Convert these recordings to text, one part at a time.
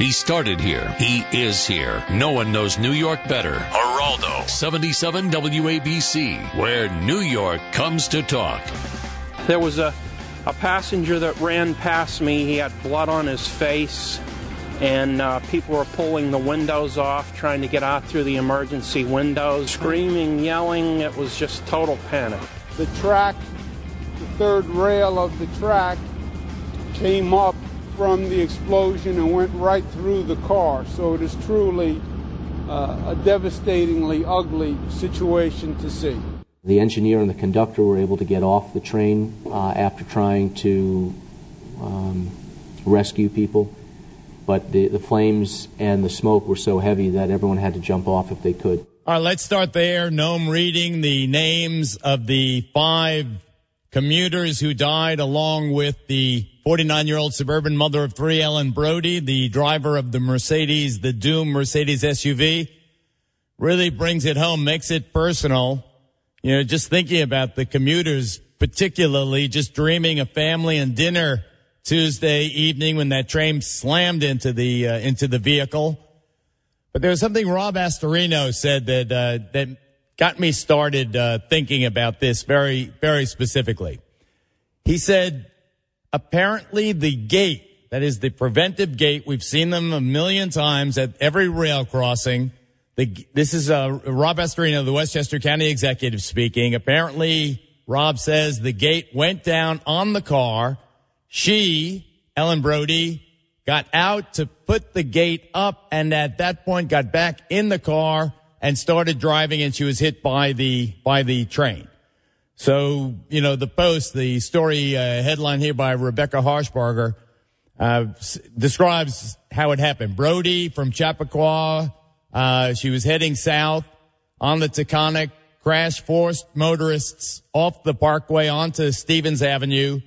He started here. He is here. No one knows New York better. Geraldo, 77 WABC, where New York comes to talk. There was a passenger that ran past me. He had blood on his face, and people were pulling the windows off, trying to get out through the emergency windows, screaming, yelling. It was just total panic. The track, the third rail of the track, came up from the explosion and went right through the car. So it is truly a devastatingly ugly situation to see. The engineer and the conductor were able to get off the train after trying to rescue people, but the flames and the smoke were so heavy that everyone had to jump off if they could. All right, let's start there. Noam reading the names of the 5 commuters who died, along with the 49-year-old suburban mother of 3, Ellen Brody, the driver of the Doom Mercedes SUV. Really brings it home, makes it personal. You know, just thinking about the commuters, particularly just dreaming of family and dinner Tuesday evening when that train slammed into the vehicle. But there was something Rob Astorino said that got me started thinking about this very, very specifically. He said, apparently the gate, that is the preventive gate, we've seen them a million times at every rail crossing. This is Rob Astorino, the Westchester County executive speaking. Apparently, Rob says the gate went down on the car. She, Ellen Brody, got out to put the gate up, and at that point got back in the car and started driving, and she was hit by the train. So, you know, the Post, the story headline here by Rebecca Harshbarger describes how it happened. Brody from Chappaqua, she was heading south on the Taconic, crash forced motorists off the parkway onto Stevens Avenue.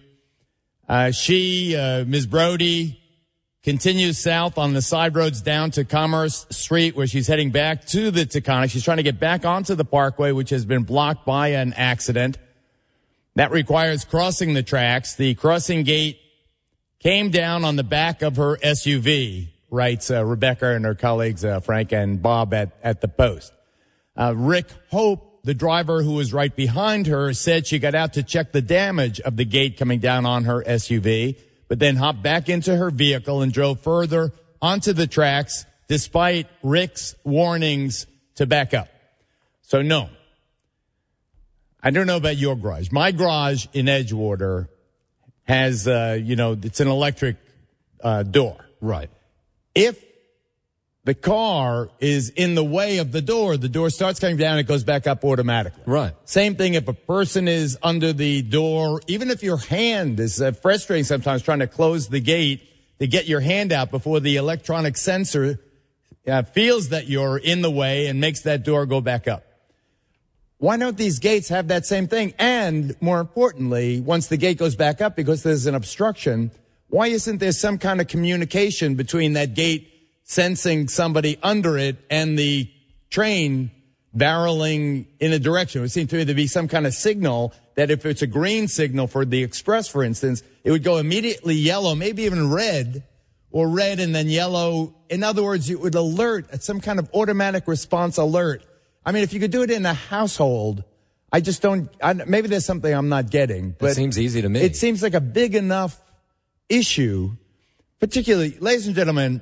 Ms. Brody, continues south on the side roads down to Commerce Street, where she's heading back to the Taconic. She's trying to get back onto the parkway, which has been blocked by an accident. That requires crossing the tracks. The crossing gate came down on the back of her SUV, writes Rebecca and her colleagues Frank and Bob at the Post. Rick Hope, the driver who was right behind her, said she got out to check the damage of the gate coming down on her SUV, but then hopped back into her vehicle and drove further onto the tracks despite Rick's warnings to back up. So no, I don't know about your garage. My garage in Edgewater has, it's an electric door. Right. If the car is in the way of the door starts coming down, it goes back up automatically. Right. Same thing if a person is under the door, even if your hand is frustrating sometimes trying to close the gate to get your hand out before the electronic sensor feels that you're in the way and makes that door go back up. Why don't these gates have that same thing? And more importantly, once the gate goes back up because there's an obstruction, why isn't there some kind of communication between that gate sensing somebody under it and the train barreling in a direction? It would seem to me to be some kind of signal that if it's a green signal for the express, for instance, it would go immediately yellow, maybe even red, or red and then yellow. In other words, it would alert, some kind of automatic response alert. I mean, if you could do it in a household, maybe there's something I'm not getting. But it seems easy to me. It seems like a big enough issue, particularly, ladies and gentlemen,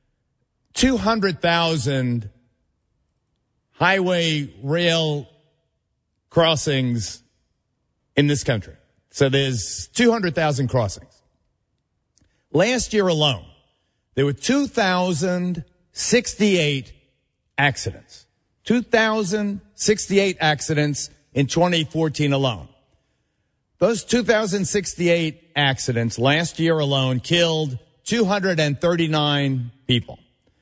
200,000 highway rail crossings in this country. So there's 200,000 crossings. Last year alone, there were 2,068 accidents. 2,068 accidents in 2014 alone. Those 2,068 accidents last year alone killed 239 people.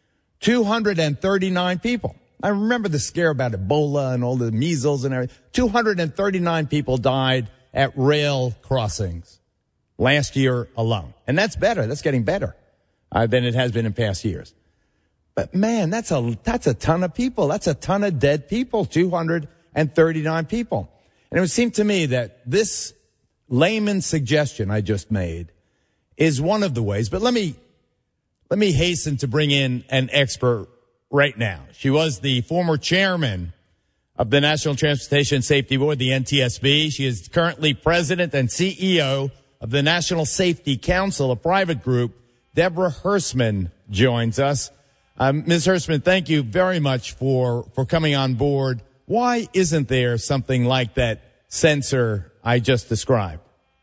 239 people. I remember the scare about Ebola and all the measles and everything. 239 people died at rail crossings last year alone. And that's better. That's getting better than it has been in past years. But man, that's a ton of people. That's a ton of dead people, 239 people. And it would seem to me that this layman's suggestion I just made is one of the ways. But let me let me hasten to bring in an expert right now. She was the former chairman of the National Transportation Safety Board, the NTSB. She is currently president and CEO of the National Safety Council, a private group. Deborah Hersman joins us. Ms. Hersman, thank you very much for coming on board. Why isn't there something like that sensor I just described?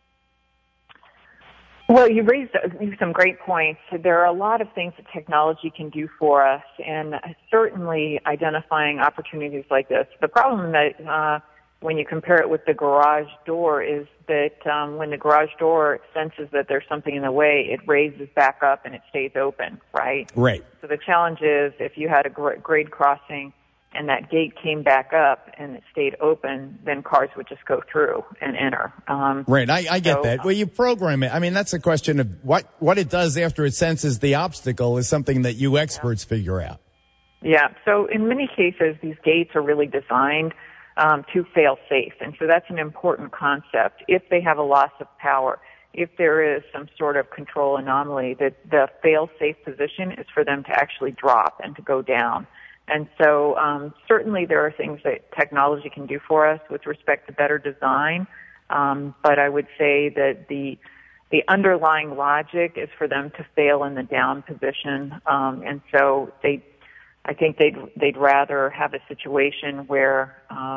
Well, you raised some great points. There are a lot of things that technology can do for us, and certainly identifying opportunities like this. The problem that when you compare it with the garage door is that when the garage door senses that there's something in the way, it raises back up and it stays open, right? Right. So the challenge is if you had a grade crossing and that gate came back up and it stayed open, then cars would just go through and enter. Right, I get that. Well, you program it. I mean, that's a question of what it does after it senses the obstacle is something that you experts figure out. Yeah, so in many cases, these gates are really designed to fail safe, and so that's an important concept. If they have a loss of power, if there is some sort of control anomaly, that the fail safe position is for them to actually drop and to go down. And so certainly there are things that technology can do for us with respect to better design, but I would say that the underlying logic is for them to fail in the down position, and so I think they'd rather have a situation where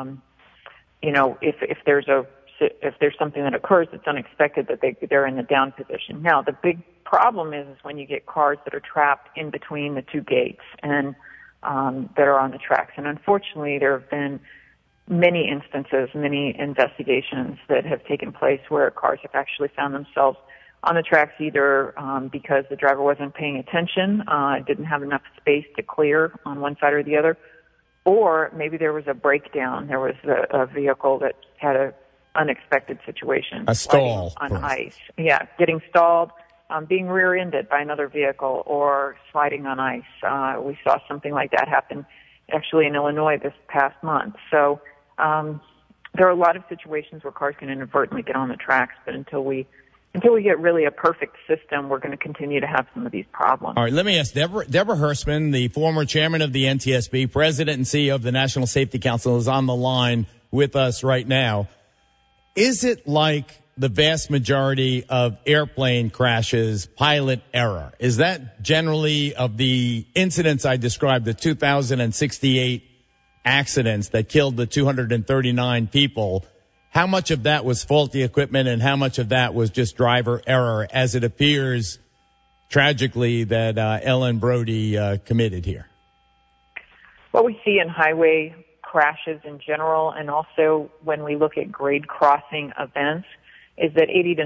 if there's something that occurs that's unexpected, that they're in the down position. Now the big problem is when you get cars that are trapped in between the two gates and that are on the tracks. And unfortunately, there have been many instances, many investigations that have taken place where cars have actually found themselves on the tracks either because the driver wasn't paying attention, didn't have enough space to clear on one side or the other, or maybe there was a breakdown. There was a vehicle that had an unexpected situation. A stall. On ice. Yeah, getting stalled. Being rear-ended by another vehicle or sliding on ice. We saw something like that happen actually in Illinois this past month. So there are a lot of situations where cars can inadvertently get on the tracks, but until we get really a perfect system, we're going to continue to have some of these problems. All right, let me ask Deborah Hersman, the former chairman of the NTSB, president and CEO of the National Safety Council, is on the line with us right now. Is it like the vast majority of airplane crashes, pilot error? Is that generally, of the incidents I described, the 2,068 accidents that killed the 239 people, how much of that was faulty equipment and how much of that was just driver error, as it appears tragically that Ellen Brody committed here? What we see in highway crashes in general, and also when we look at grade crossing events, is that 80 to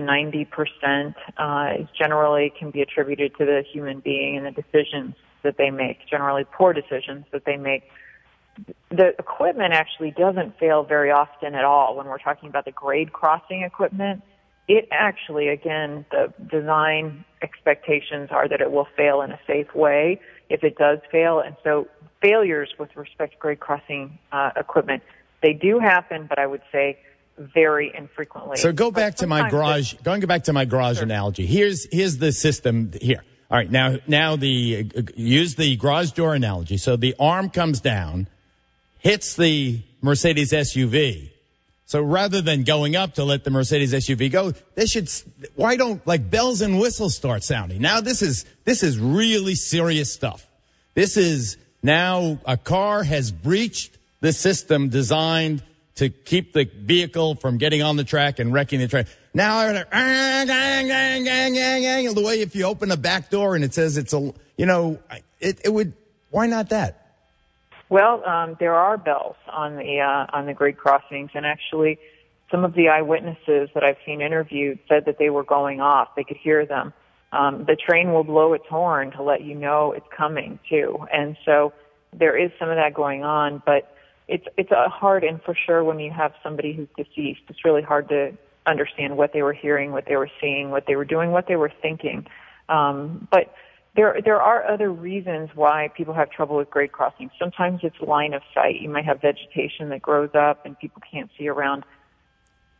90% generally can be attributed to the human being and the decisions that they make, generally poor decisions that they make. The equipment actually doesn't fail very often at all. When we're talking about the grade crossing equipment, it actually, again, the design expectations are that it will fail in a safe way if it does fail. And so failures with respect to grade crossing equipment, they do happen, but I would say very infrequently. So going back to my garage sure. analogy. Here's the system here. All right, now use the garage door analogy. So the arm comes down, hits the Mercedes SUV. So rather than going up to let the Mercedes SUV go, why don't bells and whistles start sounding? Now this is really serious stuff. This is now a car has breached the system designed to keep the vehicle from getting on the track and wrecking the track. Now, the way if you open a back door and it says it would, why not that? Well, there are bells on the grade crossings, and actually some of the eyewitnesses that I've seen interviewed said that they were going off. They could hear them. The train will blow its horn to let you know it's coming too. And so there is some of that going on, but it's hard, and for sure when you have somebody who's deceased, it's really hard to understand what they were hearing, what they were seeing, what they were doing, what they were thinking. But there are other reasons why people have trouble with grade crossings. Sometimes it's line of sight. You might have vegetation that grows up and people can't see around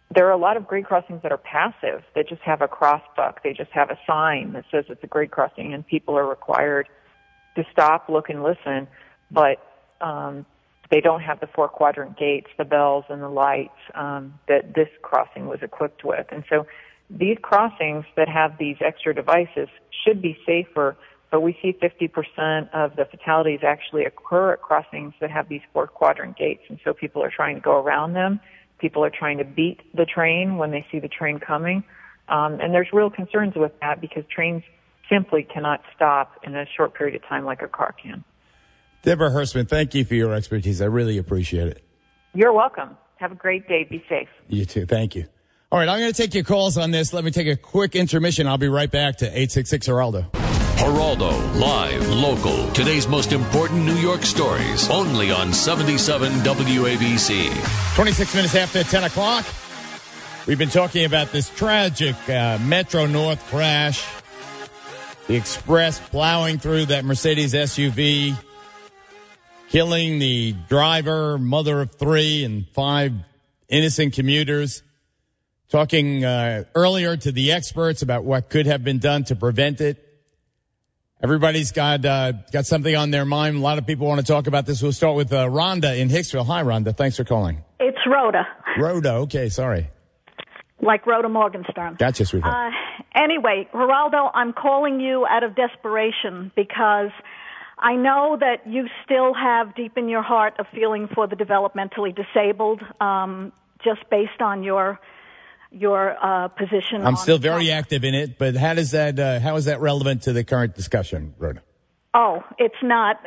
there are a lot of grade crossings that are passive, that just have a crossbuck. They just have a sign that says it's a grade crossing, and people are required to stop, look, and listen, but they don't have the 4-quadrant gates, the bells, and the lights that this crossing was equipped with. And so these crossings that have these extra devices should be safer, but we see 50% of the fatalities actually occur at crossings that have these 4-quadrant gates, and so people are trying to go around them. People are trying to beat the train when they see the train coming, and there's real concerns with that because trains simply cannot stop in a short period of time like a car can. Deborah Hersman, thank you for your expertise. I really appreciate it. You're welcome. Have a great day. Be safe. You too. Thank you. All right, I'm going to take your calls on this. Let me take a quick intermission. I'll be right back to 866-HERALDO. Geraldo, live, local. Today's most important New York stories. Only on 77 WABC. 26 minutes after 10 o'clock. We've been talking about this tragic Metro North crash. The express plowing through that Mercedes SUV, killing the driver, mother of 3, and 5 innocent commuters. Talking earlier to the experts about what could have been done to prevent it. Everybody's got something on their mind. A lot of people want to talk about this. We'll start with Rhonda in Hicksville. Hi, Rhonda. Thanks for calling. It's Rhoda. Rhoda. Okay, sorry. Like Rhoda Morgenstern. Gotcha, sweetheart. Anyway, Geraldo, I'm calling you out of desperation because I know that you still have deep in your heart a feeling for the developmentally disabled, just based on your position. I'm still very active in it, but how is that relevant to the current discussion, Rhoda? Oh, it's not.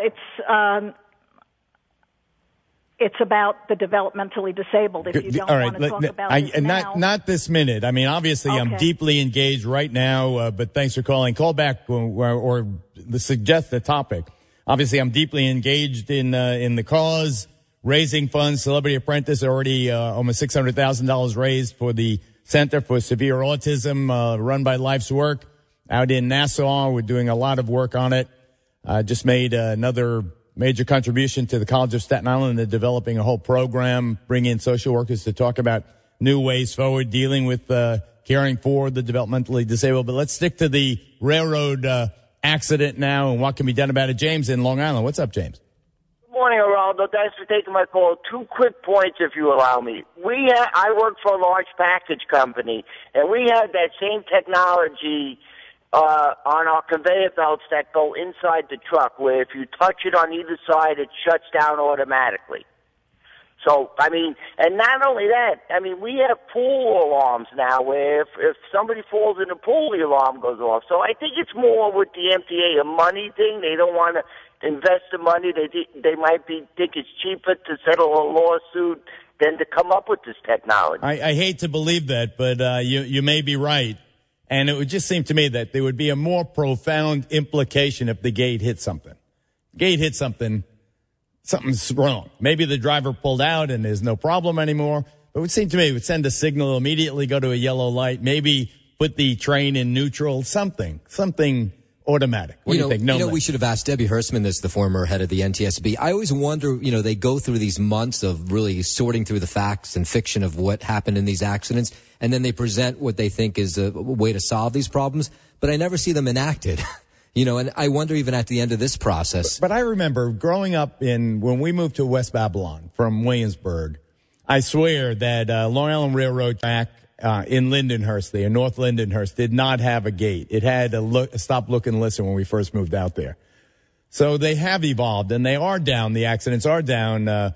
It's about the developmentally disabled. If you don't want to talk about this now. Not this minute. I mean, obviously, okay. I'm deeply engaged right now, but thanks for calling. Call back or suggest the topic. Obviously, I'm deeply engaged in the cause, raising funds. Celebrity Apprentice already almost $600,000 raised for the Center for Severe Autism, run by Life's Work out in Nassau. We're doing a lot of work on it. Just made another major contribution to the College of Staten Island in developing a whole program, bringing in social workers to talk about new ways forward, dealing with caring for the developmentally disabled. But let's stick to the railroad accident now and what can be done about it. James in Long Island. What's up, James? Good morning, Geraldo. Thanks for taking my call. 2 quick points, if you allow me. I work for a large package company, and we had that same technology on our conveyor belts that go inside the truck, where if you touch it on either side, it shuts down automatically. So, I mean, and not only that, I mean, we have pool alarms now where if somebody falls in a pool, the alarm goes off. So I think it's more with the MTA, a money thing. They don't want to invest the money. They might think it's cheaper to settle a lawsuit than to come up with this technology. I hate to believe that, but you may be right. And it would just seem to me that there would be a more profound implication if the gate hit something. Gate hit something, something's wrong. Maybe the driver pulled out and there's no problem anymore. But it would seem to me it would send a signal, immediately go to a yellow light, maybe put the train in neutral, something automatic. What do you think? We should have asked Debbie Hersman, this, the former head of the NTSB. I always wonder, they go through these months of really sorting through the facts and fiction of what happened in these accidents, and then they present what they think is a way to solve these problems, but I never see them enacted. And I wonder even at the end of this process. But I remember growing up when we moved to West Babylon from Williamsburg, I swear that Long Island Railroad track in Lindenhurst there, North Lindenhurst, did not have a gate. It had a stop, look, and listen when we first moved out there. So they have evolved, and they are down. The accidents are down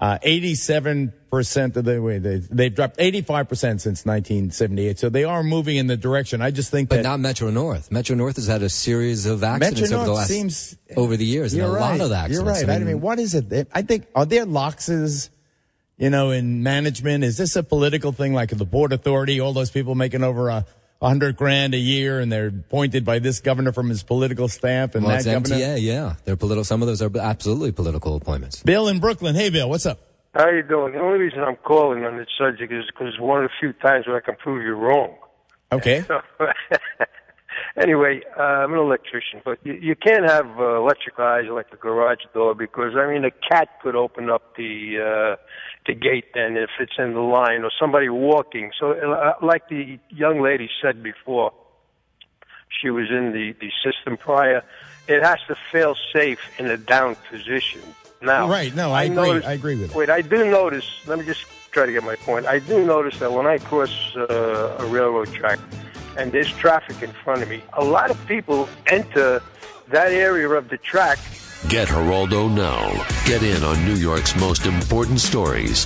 87% of the way. They've dropped 85% since 1978. So they are moving in the direction. I just think but not Metro North. Metro North has had a series of accidents over the years, and a lot of accidents. You're right. I mean, what is it? I think, are there loxes, in management? Is this a political thing like the Port Authority, all those people making over $100,000 a year, and they're appointed by this governor from his political staff and that governor? MTA, yeah. They're political. Some of those are absolutely political appointments. Bill in Brooklyn. Hey, Bill, what's up? How you doing? The only reason I'm calling on this subject is because one of the few times where I can prove you wrong. Okay. Anyway, I'm an electrician, but you can't have electric eyes like the garage door because, I mean, a cat could open up the gate then if it's in the line or somebody walking. So like the young lady said before, she was in the system prior, it has to fail safe in a down position. Now, right, no, I agree with it. Wait, I do notice, let me just try to get my point. I do notice that when I cross a railroad track and there's traffic in front of me, a lot of people enter that area of the track. Get Geraldo now. Get in on New York's most important stories.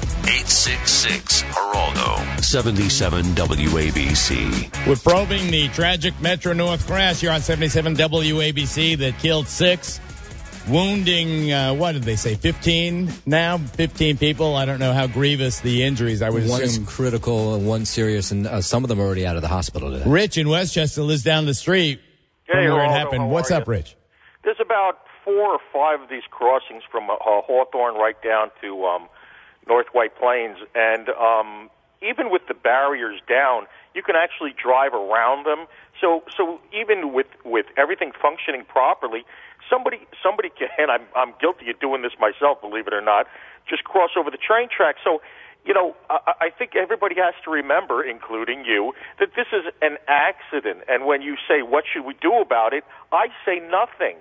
866-GERALDO. 77 WABC. We're probing the tragic Metro North crash here on 77 WABC that killed 6, wounding, what did they say, 15 now? 15 people. I don't know how grievous the injuries. I would assume. One is critical and one serious, and some of them are already out of the hospital today. Rich in Westchester lives down the street from where it happened. What's up, Rich? There's about 4 or 5 of these crossings from Hawthorne right down to North White Plains, and even with the barriers down, you can actually drive around them. So even with everything functioning properly, somebody can, and I'm guilty of doing this myself, believe it or not, just cross over the train track. So, you know, I think everybody has to remember, including you, that this is an accident. And when you say, what should we do about it, I say nothing.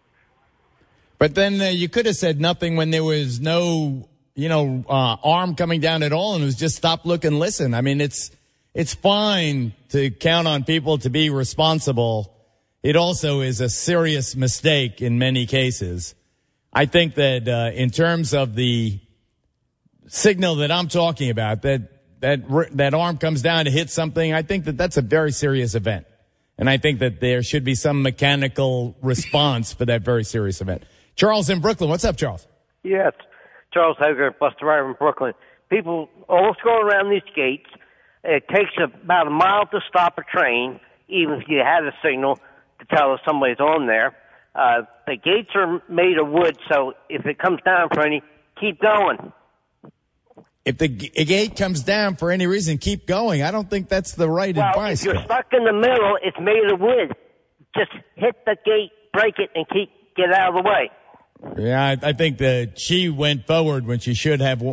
But then you could have said nothing when there was no, arm coming down at all, and it was just stop, look, and listen. I mean, it's fine to count on people to be responsible. It also is a serious mistake in many cases. I think that in terms of the signal that I'm talking about, that arm comes down to hit something, I think that that's a very serious event. And I think that there should be some mechanical response for that very serious event. Charles in Brooklyn. What's up, Charles? Yes, Charles Hager, bus driver in Brooklyn. People always go around these gates. It takes about a mile to stop a train, even if you had a signal to tell if somebody's on there. The gates are made of wood, so if it comes down for any, keep going. If the gate comes down for any reason, keep going. I don't think that's the right advice. If you're stuck in the middle, it's made of wood. Just hit the gate, break it, and get out of the way. Yeah, I think that she went forward when she should have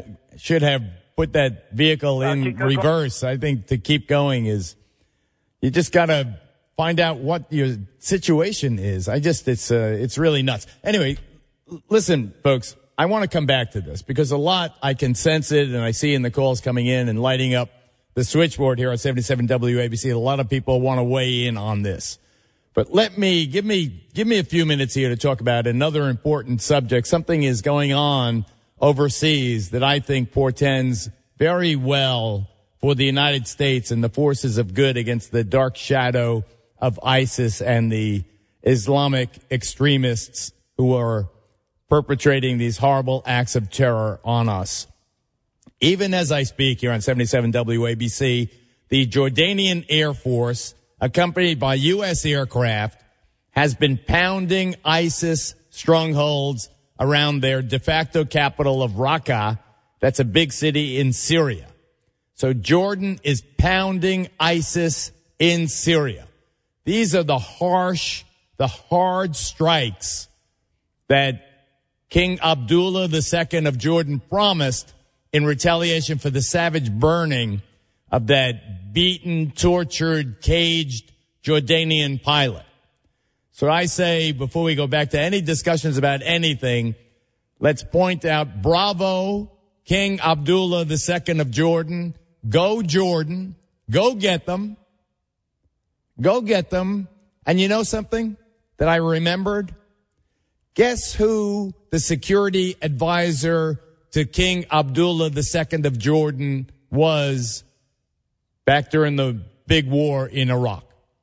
put that vehicle in reverse. I think to keep going is, you just got to find out what your situation is. It's really nuts. Anyway, listen, folks, I want to come back to this because a lot, I can sense it and I see in the calls coming in and lighting up the switchboard here on 77 WABC. A lot of people want to weigh in on this. But give me a few minutes here to talk about another important subject. Something is going on overseas that I think portends very well for the United States and the forces of good against the dark shadow of ISIS and the Islamic extremists who are perpetrating these horrible acts of terror on us. Even as I speak here on 77 WABC, the Jordanian Air Force, accompanied by U.S. aircraft, has been pounding ISIS strongholds around their de facto capital of Raqqa. That's a big city in Syria. So Jordan is pounding ISIS in Syria. These are the hard strikes that King Abdullah II of Jordan promised in retaliation for the savage burning of that beaten, tortured, caged Jordanian pilot. So I say, before we go back to any discussions about anything, let's point out, bravo, King Abdullah II of Jordan. Go Jordan. Go get them. Go get them. And you know something that I remembered? Guess who the security advisor to King Abdullah II of Jordan was back during the big war in Iraq?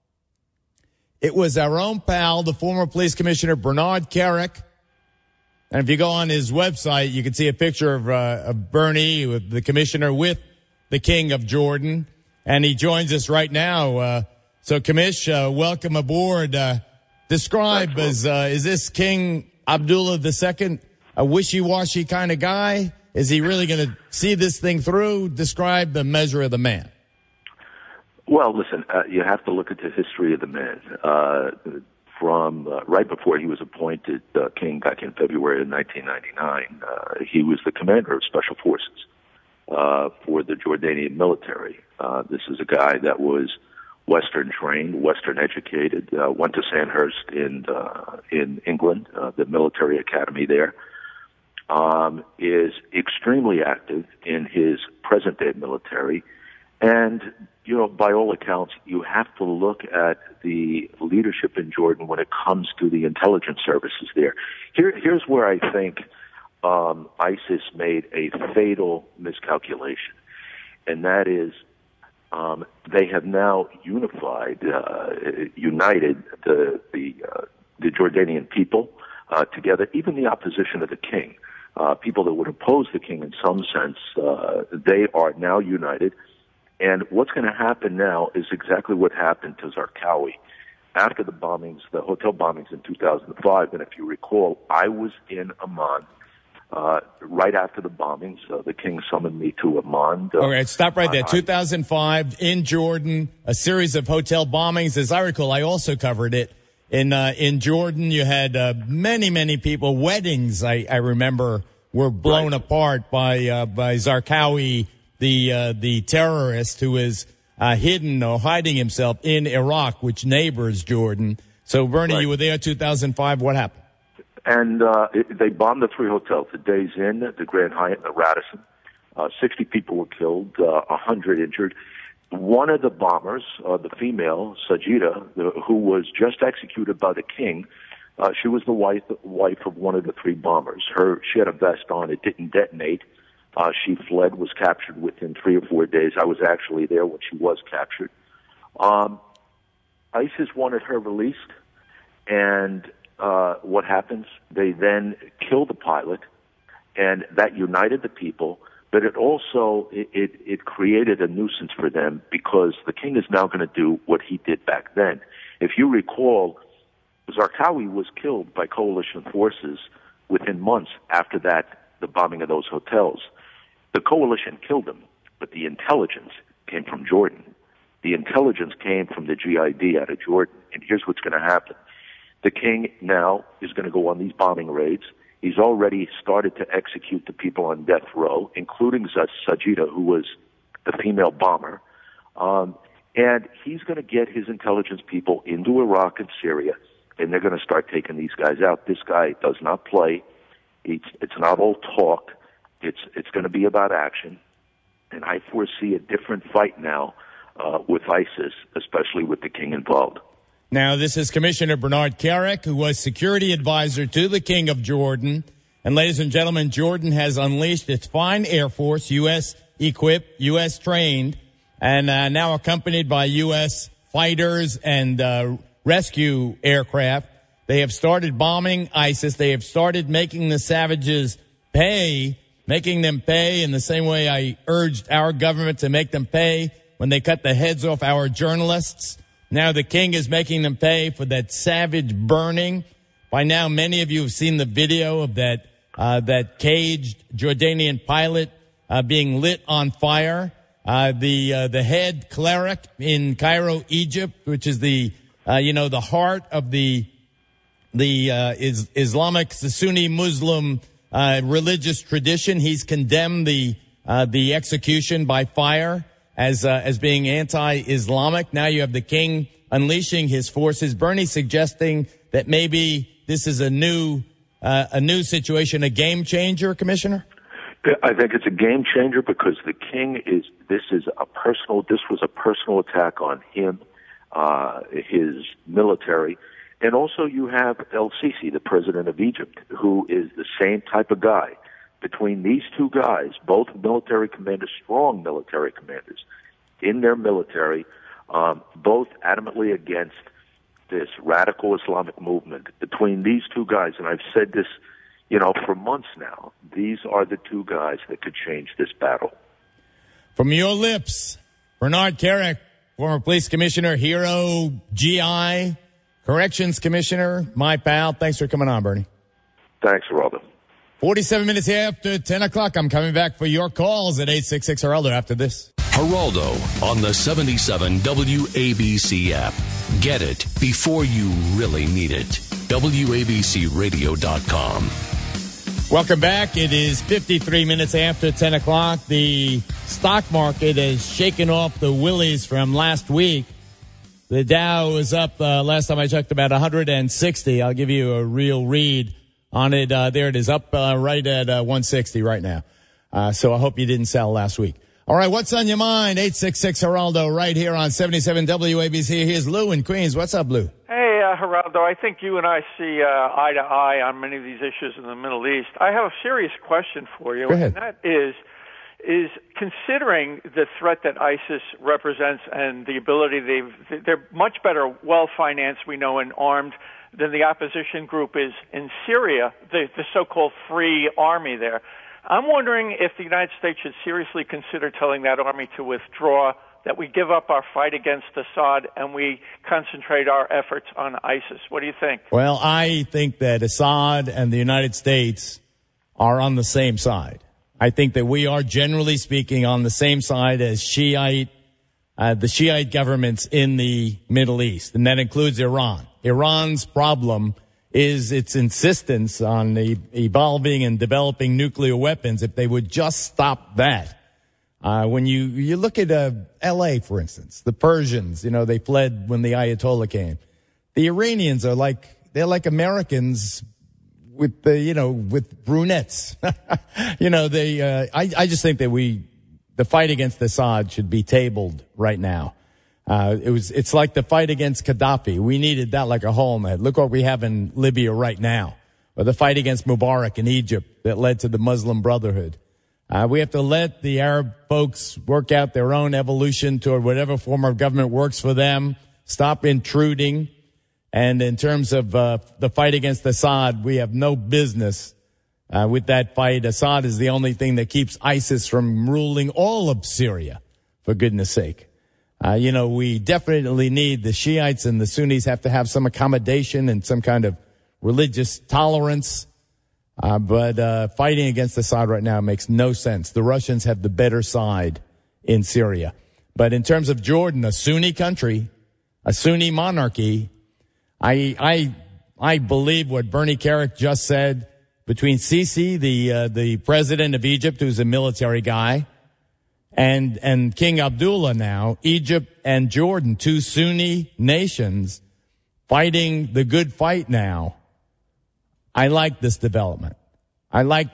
It was our own pal, the former police commissioner, Bernard Kerik. And if you go on his website, you can see a picture of Bernie, with the commissioner, with the King of Jordan. And he joins us right now. So, Commish, welcome aboard. Describe, is this King Abdullah II a wishy-washy kind of guy? Is he really going to see this thing through? Describe the measure of the man. Well, listen, you have to look at the history of the man. From right before he was appointed king back in February of 1999, he was the commander of special forces for the Jordanian military. This is a guy that was Western trained, Western educated, went to Sandhurst in England, the military academy there, is extremely active in his present day military. And, you know, by all accounts, you have to look at the leadership in Jordan when it comes to the intelligence services there. Here's where I think ISIS made a fatal miscalculation, and that is they have now united the Jordanian people together, even the opposition of the king, people that would oppose the king in some sense. They are now united. And what's going to happen now is exactly what happened to Zarqawi after the bombings, the hotel bombings in 2005. And if you recall, I was in Amman right after the bombings. The king summoned me to Amman. All right, stop right there. 2005 in Jordan, a series of hotel bombings. As I recall, I also covered it. In Jordan, you had many people. Weddings, I remember, were blown apart by Zarqawi, the terrorist who is hidden or hiding himself in Iraq, which neighbors Jordan. So, Bernie, you were there 2005. What happened? And they bombed the three hotels, the Days Inn, the Grand Hyatt, and the Radisson. 60 people were killed, 100 injured. One of the bombers, the female, Sajida, who was just executed by the king, she was the wife of one of the three bombers. She had a vest on. It didn't detonate. She fled, was captured within 3 or 4 days. I was actually there when she was captured. ISIS wanted her released, and what happens? They then kill the pilot, and that united the people, but it also it created a nuisance for them because the king is now going to do what he did back then. If you recall, Zarqawi was killed by coalition forces within months after that, the bombing of those hotels. The coalition killed him, but the intelligence came from Jordan. The intelligence came from the GID out of Jordan. And here's what's going to happen. The king now is going to go on these bombing raids. He's already started to execute the people on death row, including Sajida, who was the female bomber. And he's going to get his intelligence people into Iraq and Syria, and they're going to start taking these guys out. This guy does not play. It's not all talk. It's going to be about action, and I foresee a different fight now with ISIS, especially with the king involved. Now, this is Commissioner Bernard Kerik, who was security advisor to the King of Jordan. And ladies and gentlemen, Jordan has unleashed its fine Air Force, U.S. equipped, U.S. trained, and now accompanied by U.S. fighters and rescue aircraft. They have started bombing ISIS. They have started making the savages pay, making them pay in the same way I urged our government to make them pay when they cut the heads off our journalists. Now the king is making them pay for that savage burning. By now, many of you have seen the video of that caged Jordanian pilot being lit on fire. The head cleric in Cairo, Egypt, which is the heart of the Islamic, the Sunni Muslim religious tradition. He's condemned the execution by fire as being anti-Islamic. Now you have the king unleashing his forces. Bernie suggesting that maybe this is a new situation, a game changer, Commissioner? I think it's a game changer because the king this was a personal attack on him, his military. And also you have El-Sisi, the president of Egypt, who is the same type of guy. Between these two guys, both military commanders, strong military commanders in their military, both adamantly against this radical Islamic movement. Between these two guys, and I've said this, for months now, these are the two guys that could change this battle. From your lips, Bernard Kerik, former police commissioner, hero, GI, corrections commissioner, my pal. Thanks for coming on, Bernie. Thanks, Robin. 47 minutes after 10 o'clock. I'm coming back for your calls at 866-ELDER after this. Geraldo on the 77 WABC app. Get it before you really need it. WABCRadio.com. Welcome back. It is 53 minutes after 10 o'clock. The stock market has shaken off the willies from last week. The Dow was up, last time I checked, about 160. I'll give you a real read on it. There it is, up right at 160 right now. So I hope you didn't sell last week. All right, what's on your mind? 866-Geraldo right here on 77 WABC. Here's Lou in Queens. What's up, Lou? Hey, Geraldo, I think you and I see eye to eye on many of these issues in the Middle East. I have a serious question for you. Go ahead. And that is considering the threat that ISIS represents and the ability they're much better, well-financed, we know, and armed than the opposition group is in Syria, the so-called free army there. I'm wondering if the United States should seriously consider telling that army to withdraw, that we give up our fight against Assad and we concentrate our efforts on ISIS. What do you think? Well, I think that Assad and the United States are on the same side. I think that we are, generally speaking, on the same side as the Shiite governments in the Middle East, and that includes Iran. Iran's problem is its insistence on evolving and developing nuclear weapons. If they would just stop that. When you look at L.A., for instance, the Persians, they fled when the Ayatollah came. The Iranians they're like Americans with with brunettes. I just think that the fight against Assad should be tabled right now. It's like the fight against Gaddafi. We needed that like a hole in the head. Look what we have in Libya right now. Or the fight against Mubarak in Egypt that led to the Muslim Brotherhood. We have to let the Arab folks work out their own evolution toward whatever form of government works for them. Stop intruding. And in terms of the fight against Assad, we have no business with that fight. Assad is the only thing that keeps ISIS from ruling all of Syria, for goodness sake. We definitely need the Shiites and the Sunnis have to have some accommodation and some kind of religious tolerance. But fighting against Assad right now makes no sense. The Russians have the better side in Syria. But in terms of Jordan, a Sunni country, a Sunni monarchy, I believe what Bernie Kerik just said between Sisi, the president of Egypt, who's a military guy, and King Abdullah now, Egypt and Jordan, two Sunni nations fighting the good fight now. I like this development. I like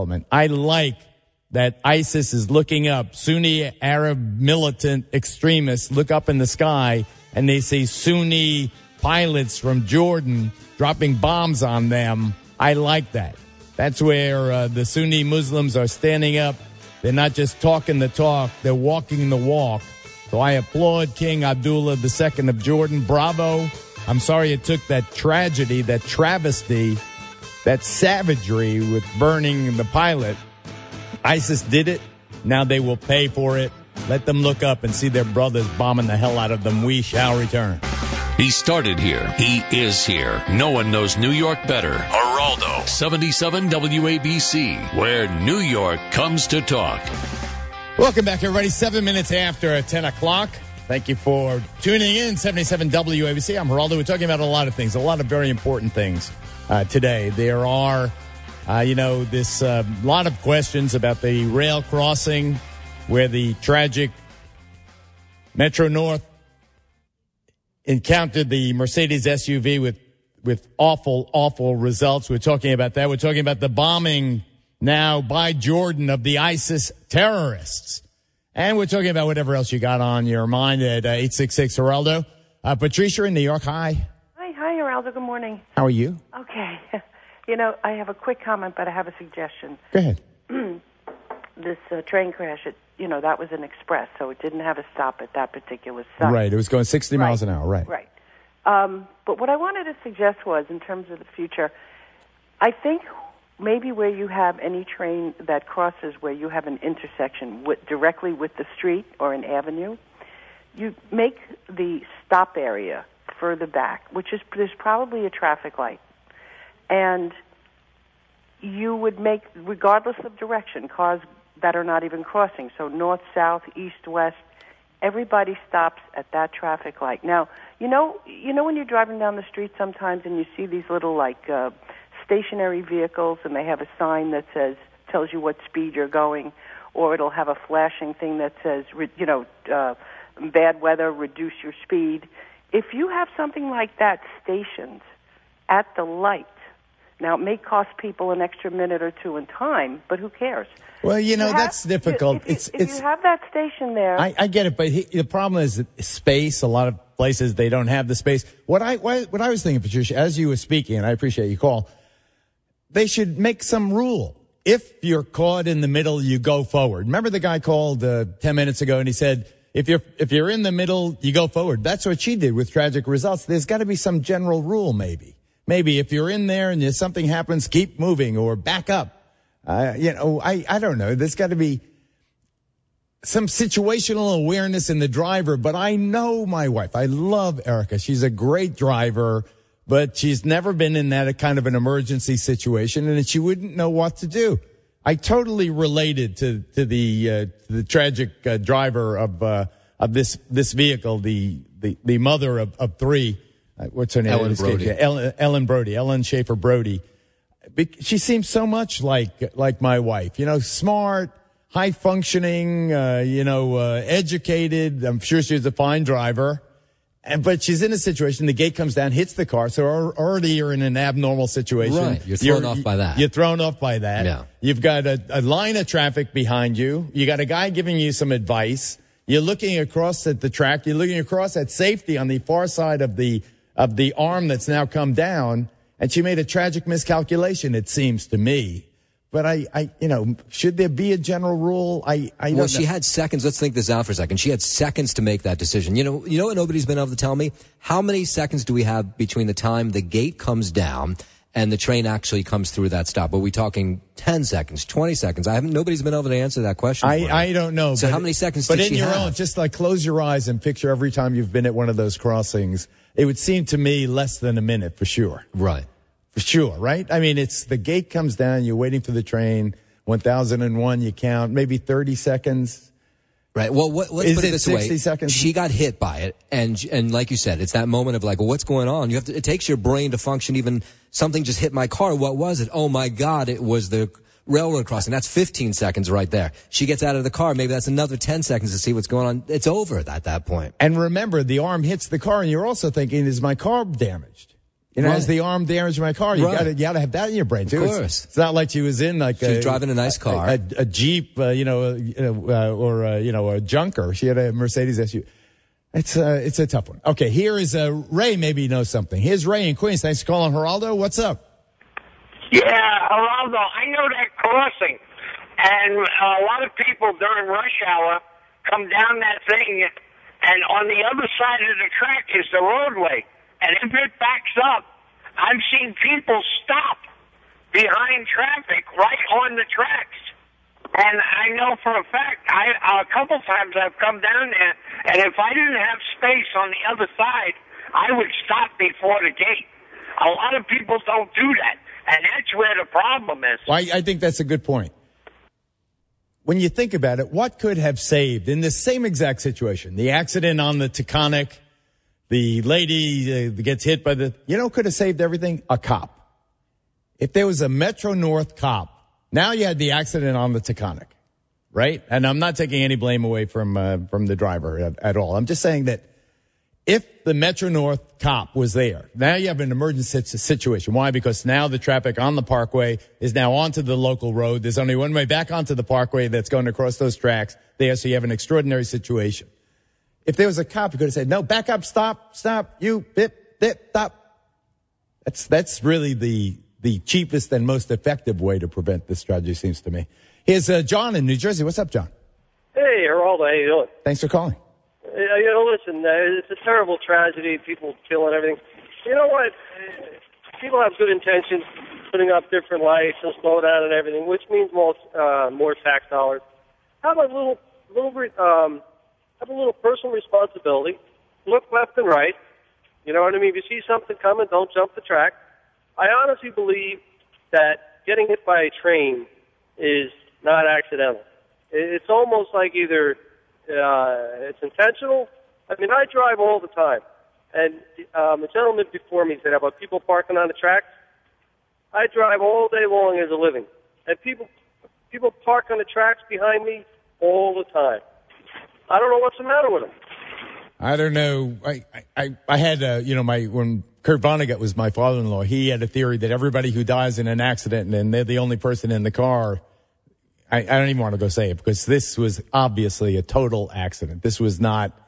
that ISIS is looking up. Sunni Arab militant extremists look up in the sky and they see Sunni pilots from Jordan dropping bombs on them. I like that. That's where the Sunni Muslims are standing up. They're not just talking the talk, they're walking the walk. So I applaud King Abdullah II of Jordan. Bravo. I'm sorry it took that tragedy, that travesty, that savagery with burning the pilot. ISIS did it. Now they will pay for it. Let them look up and see their brothers bombing the hell out of them. We shall return. He started here. He is here. No one knows New York better. Geraldo, 77 WABC, where New York comes to talk. Welcome back, everybody. 7 minutes after 10 o'clock. Thank you for tuning in. 77 WABC. I'm Geraldo. We're talking about a lot of things, a lot of very important things today. There are, a lot of questions about the rail crossing where the tragic Metro North encountered the Mercedes SUV with awful results. We're talking about that. We're talking about the bombing now by Jordan of the ISIS terrorists. And we're talking about whatever else you got on your mind at 866-Geraldo. Patricia in New York, hi. Hi, Geraldo. Good morning. How are you? Okay. I have a quick comment, but I have a suggestion. Go ahead. This train crash, that was an express, so it didn't have a stop at that particular site. Right. It was going 60 miles an hour. Right. Right. But what I wanted to suggest was, in terms of the future, I think maybe where you have any train that crosses where you have an intersection directly with the street or an avenue, you make the stop area further back, there's probably a traffic light. And you would make, regardless of direction, cars that are not even crossing. So north, south, east, west, everybody stops at that traffic light. Now, you know when you're driving down the street sometimes and you see these little stationary vehicles and they have a sign that tells you what speed you're going, or it'll have a flashing thing that says, bad weather, reduce your speed. If you have something like that stationed at the light, now it may cost people an extra minute or two in time, but who cares? Well, that's difficult. If you have that station there, I get it, but the problem is space. A lot of places they don't have the space. What I was thinking, Patricia, as you were speaking, and I appreciate your call, they should make some rule. If you're caught in the middle, you go forward. Remember the guy called 10 minutes ago and he said, if you're in the middle, you go forward. That's what she did with tragic results. There's got to be some general rule, maybe. Maybe if you're in there and something happens, keep moving or back up. I don't know. There's got to be some situational awareness in the driver. But I know my wife. I love Erica. She's a great driver, but she's never been in that kind of an emergency situation, and she wouldn't know what to do. I totally related to the tragic driver of this vehicle, the mother of three. What's her name? Ellen Brody. Ellen Brody. Ellen Schaefer Brody. She seems so much like my wife. Smart, high functioning. Educated. I'm sure she's a fine driver. But she's in a situation, the gate comes down, hits the car, so already you're in an abnormal situation. Right, you're thrown off by that. You're thrown off by that. Yeah. You've got a line of traffic behind you. You got a guy giving you some advice. You're looking across at the track. You're looking across at safety on the far side of the arm that's now come down, and she made a tragic miscalculation, it seems to me. But should there be a general rule? I don't know. She had seconds. Let's think this out for a second. She had seconds to make that decision. You know what nobody's been able to tell me? How many seconds do we have between the time the gate comes down and the train actually comes through that stop? Are we talking 10 seconds, 20 seconds? Nobody's been able to answer that question. I don't know. So how many seconds did she have? But in your own, just close your eyes and picture every time you've been at one of those crossings. It would seem to me less than a minute for sure. Right. For sure, right? I mean, it's the gate comes down, you're waiting for the train, 1001 you count, maybe 30 seconds. Right. Well, let's put it this 60 way. seconds? She got hit by it, and like you said, it's that moment of what's going on? It takes your brain to function. Even something just hit my car. What was it? Oh my God! It was the railroad crossing. That's 15 seconds right there. She gets out of the car. Maybe that's another 10 seconds to see what's going on. It's over at that point. And remember, the arm hits the car, and you're also thinking, is my car damaged? Has the arm damaged my car? You gotta have that in your brain too. Of course. It's not like she was in she was driving a nice car, a Jeep, or a junker. She had a Mercedes SUV. It's a tough one. Okay, here is Ray. Maybe knows something. Here's Ray in Queens. Thanks for calling, Geraldo. What's up? Yeah, Geraldo. I know that crossing, and a lot of people during rush hour come down that thing, and on the other side of the track is the roadway. And if it backs up, I've seen people stop behind traffic right on the tracks. And I know for a fact, a couple times I've come down there, and if I didn't have space on the other side, I would stop before the gate. A lot of people don't do that, and that's where the problem is. Well, I think that's a good point. When you think about it, what could have saved in the same exact situation? The accident on the Taconic, the lady gets hit by could have saved everything? A cop. If there was a Metro North cop, now you had the accident on the Taconic, right? And I'm not taking any blame away from the driver at all. I'm just saying that if the Metro North cop was there, now you have an emergency situation. Why? Because now the traffic on the Parkway is now onto the local road. There's only one way back onto the Parkway that's going across those tracks there, so you have an extraordinary situation. If there was a cop, you could have said, no, back up, stop, you, stop. That's really the cheapest and most effective way to prevent this tragedy, seems to me. Here's John in New Jersey. What's up, John? Hey, Geraldo, how you doing? Thanks for calling. Listen, it's a terrible tragedy, people killing everything. You know what? People have good intentions, putting up different lights and slow down and everything, which means more tax dollars. How about have a little personal responsibility. Look left and right. You know what I mean? If you see something coming, don't jump the track. I honestly believe that getting hit by a train is not accidental. It's almost like either it's intentional. I mean, I drive all the time, and a gentleman before me said about people parking on the tracks. I drive all day long as a living, and people park on the tracks behind me all the time. I don't know what's the matter with them. I don't know. I had, when Kurt Vonnegut was my father-in-law, he had a theory that everybody who dies in an accident and they're the only person in the car, I don't even want to go say it because this was obviously a total accident. This was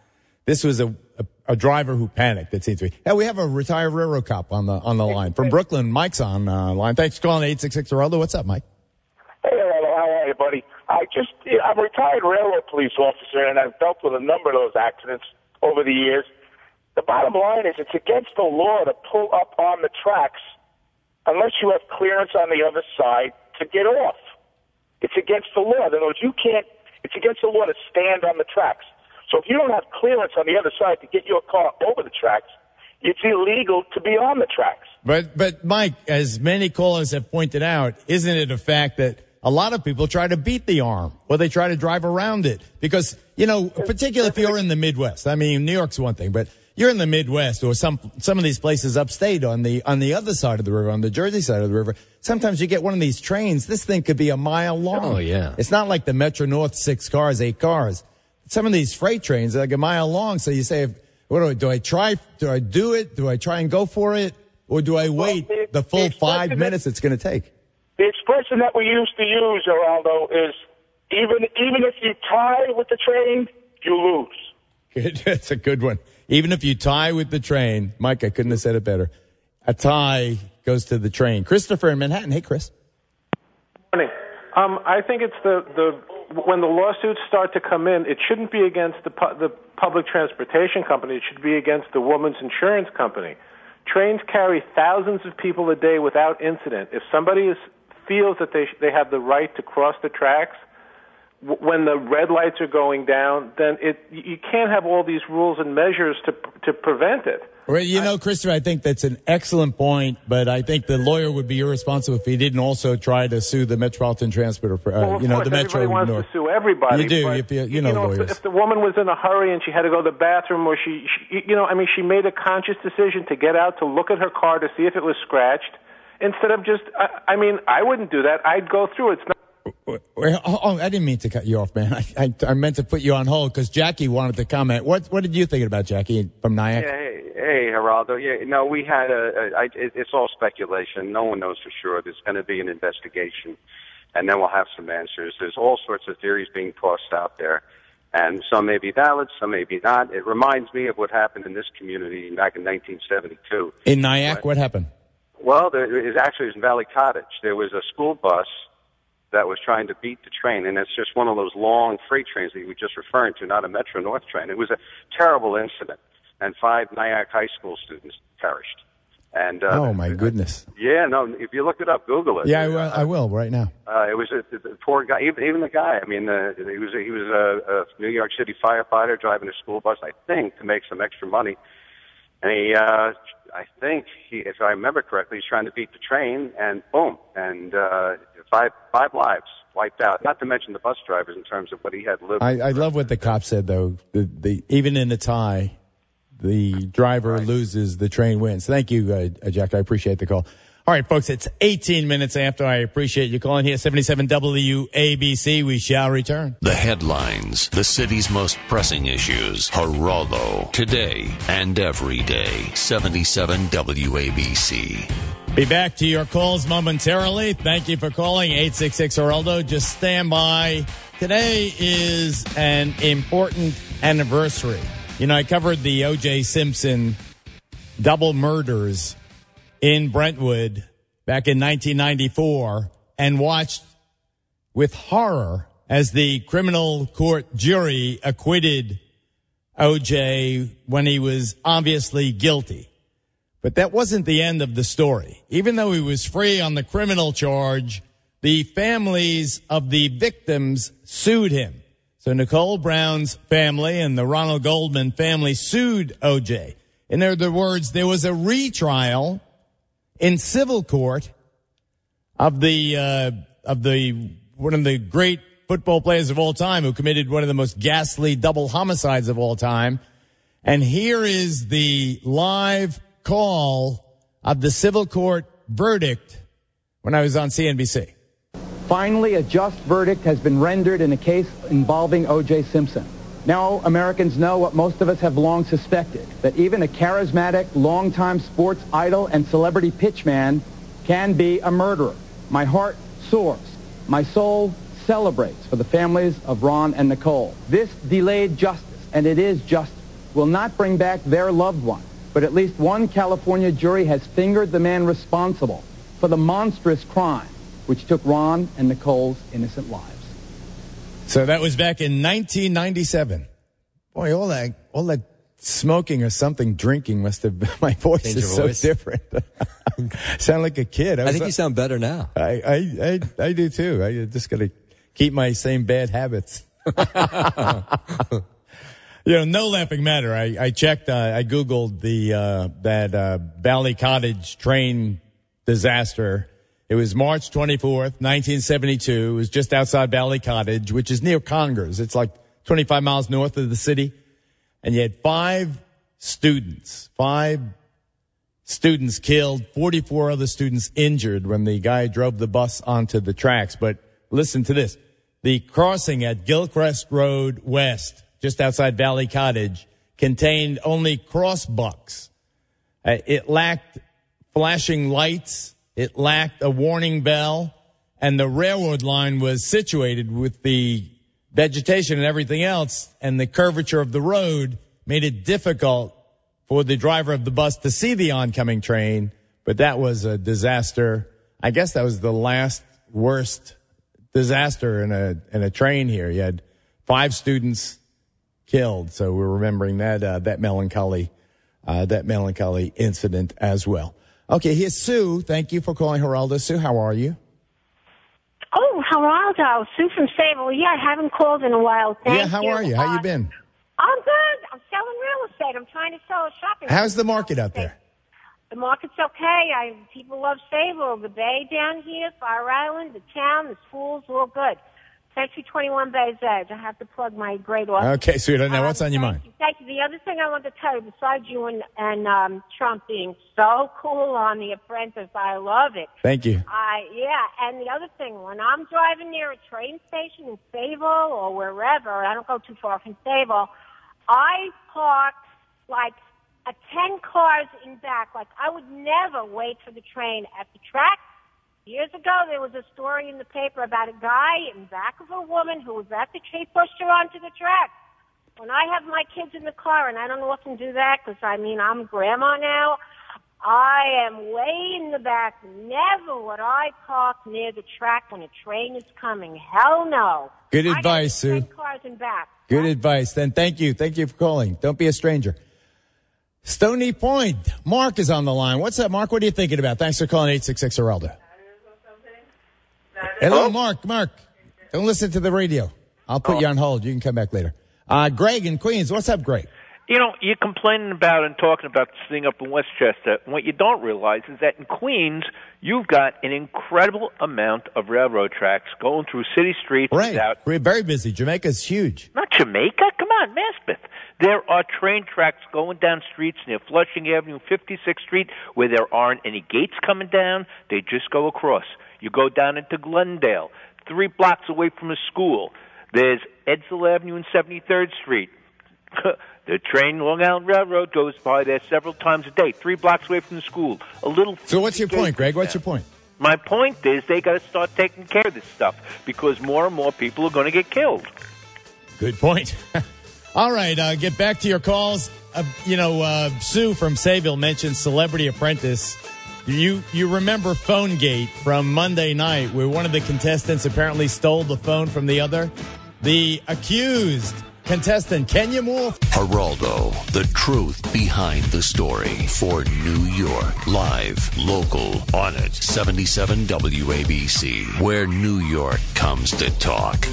a driver who panicked, it seems to be. Hey, we have a retired railroad cop on the line. From Brooklyn, Mike's on line. Thanks for calling 866-ROLDO. What's up, Mike? Hey, Geraldo, how are you, buddy? I'm a retired railroad police officer, and I've dealt with a number of those accidents over the years. The bottom line is it's against the law to pull up on the tracks unless you have clearance on the other side to get off. It's against the law. In other words, it's against the law to stand on the tracks. So if you don't have clearance on the other side to get your car over the tracks, it's illegal to be on the tracks. But Mike, as many callers have pointed out, isn't it a fact that a lot of people try to beat the arm or they try to drive around it? Because, particularly if you're in the Midwest. I mean, New York's one thing, but you're in the Midwest or some of these places upstate on the other side of the river, on the Jersey side of the river. Sometimes you get one of these trains. This thing could be a mile long. Oh, yeah. It's not like the Metro North 6 cars, 8 cars. Some of these freight trains are like a mile long. So you say, do I try? Do I do it? Do I try and go for it? Or do I wait the full 5 minutes it's going to take? The expression that we used to use, Geraldo, is even if you tie with the train, you lose. Good. That's a good one. Even if you tie with the train, Mike, I couldn't have said it better. A tie goes to the train. Christopher in Manhattan. Hey, Chris. Morning. I think it's when the lawsuits start to come in, it shouldn't be against the public transportation company. It should be against the woman's insurance company. Trains carry thousands of people a day without incident. If somebody feels that they have the right to cross the tracks when the red lights are going down, then you can't have all these rules and measures to prevent it. Well, Christopher, I think that's an excellent point, but I think the lawyer would be irresponsible if he didn't also try to sue the Metropolitan Transport, the Metro Everybody wants North. to sue everybody. You do, but, lawyers. If the woman was in a hurry and she had to go to the bathroom, or she she made a conscious decision to get out to look at her car to see if it was scratched, instead of just, I wouldn't do that. I'd go through it. It's not. Oh, I didn't mean to cut you off, man. I meant to put you on hold because Jackie wanted to comment. What did you think about Jackie from Nyack? Yeah, hey, Geraldo. Yeah, no, we had it's all speculation. No one knows for sure. There's going to be an investigation, and then we'll have some answers. There's all sorts of theories being tossed out there, and some may be valid, some may be not. It reminds me of what happened in this community back in 1972. In Nyack, what happened? Well, it was in Valley Cottage. There was a school bus that was trying to beat the train, and it's just one of those long freight trains that you were just referring to, not a Metro North train. It was a terrible incident, and 5 Nyack High School students perished. And oh my goodness! Yeah, no. If you look it up, Google it. Yeah, I will right now. It was the poor guy. Even the guy. I mean, he was a New York City firefighter driving a school bus, I think, to make some extra money. And I think if I remember correctly, he's trying to beat the train, and boom, and five lives wiped out. Not to mention the bus drivers in terms of what he had lived. I love what the cop said though. Even in a tie, the driver loses, the train wins. Thank you, Jack. I appreciate the call. All right, folks, it's 18 minutes after. I appreciate you calling here. 77 WABC. We shall return. The headlines, the city's most pressing issues. Geraldo, today and every day. 77 WABC. Be back to your calls momentarily. Thank you for calling 866-Geraldo. Just stand by. Today is an important anniversary. I covered the O.J. Simpson double murders in Brentwood back in 1994 and watched with horror as the criminal court jury acquitted O.J. when he was obviously guilty. But that wasn't the end of the story. Even though he was free on the criminal charge, the families of the victims sued him. So Nicole Brown's family and the Ronald Goldman family sued O.J. In other words, there was a retrial in civil court of one of the great football players of all time who committed one of the most ghastly double homicides of all time. And here is the live call of the civil court verdict when I was on CNBC. Finally, a just verdict has been rendered in a case involving O.J. Simpson. Now Americans know what most of us have long suspected, that even a charismatic, longtime sports idol and celebrity pitchman can be a murderer. My heart soars. My soul celebrates for the families of Ron and Nicole. This delayed justice, and it is justice, will not bring back their loved one, but at least one California jury has fingered the man responsible for the monstrous crime which took Ron and Nicole's innocent lives. So that was back in 1997. Boy, all that smoking or something, drinking must have, my voice Change is your so voice. different. Sound like a kid. I think you sound better now. I do too. I just got to keep my same bad habits. No laughing matter. I checked, I Googled that Valley Cottage train disaster. It was March 24th, 1972. It was just outside Valley Cottage, which is near Congers. It's like 25 miles north of the city. And you had 5 students killed, 44 other students injured when the guy drove the bus onto the tracks. But listen to this. The crossing at Gilchrist Road West, just outside Valley Cottage, contained only crossbucks. It lacked flashing lights. It lacked a warning bell. And the railroad line was situated with the vegetation and everything else, and the curvature of the road made it difficult for the driver of the bus to see the oncoming train. But that was a disaster. I guess that was the last worst disaster in a train here. You had 5 students killed, so we're remembering that melancholy incident as well. Okay, here's Sue. Thank you for calling Geraldo. Sue, how are you? Oh, Geraldo, Sue from Sable. Yeah, I haven't called in a while. Thank you. How are you? How you been? I'm good. I'm selling real estate. I'm trying to sell a shopping. How's the market out there? The market's okay. People love Sable. The Bay down here, Fire Island, the town, the schools, all good. Century 21 Bay's Edge. I have to plug my great office. Okay, sweetheart. Now, what's on your mind? Thank you. The other thing I want to tell you, besides you and Trump being so cool on The Apprentice, I love it. Thank you. And the other thing, when I'm driving near a train station in Sable or wherever, I don't go too far from Sable, I park like 10 cars in back. Like, I would never wait for the train at the track. Years ago, there was a story in the paper about a guy in back of a woman who was at the train, pushed her onto the track. When I have my kids in the car, and I don't often do that because, I'm grandma now, I am way in the back. Never would I park near the track when a train is coming. Hell no. Good advice, Sue. 10 cars in back. Good advice. Then thank you. Thank you for calling. Don't be a stranger. Stony Point. Mark is on the line. What's up, Mark? What are you thinking about? Thanks for calling 866-Geraldo. Hello, Mark. Don't listen to the radio. I'll put you on hold. You can come back later. Greg in Queens. What's up, Greg? You're complaining about and talking about this thing up in Westchester. And what you don't realize is that in Queens, you've got an incredible amount of railroad tracks going through city streets. Right. We're very busy. Jamaica's huge. Not Jamaica. Come on, Maspeth. There are train tracks going down streets near Flushing Avenue, 56th Street, where there aren't any gates coming down. They just go across. You go down into Glendale, 3 blocks away from a school. There's Edsel Avenue and 73rd Street. The train, Long Island Railroad, goes by there several times a day, 3 blocks away from the school. So what's your point, Greg? What's your point? My point is they got to start taking care of this stuff because more and more people are going to get killed. Good point. All right, get back to your calls. Sue from Sayville mentioned Celebrity Apprentice. You remember PhoneGate from Monday night where one of the contestants apparently stole the phone from the other? The accused contestant, Kenya Moore. Geraldo, the truth behind the story for New York. Live, local, on it. 77 WABC, where New York comes to talk.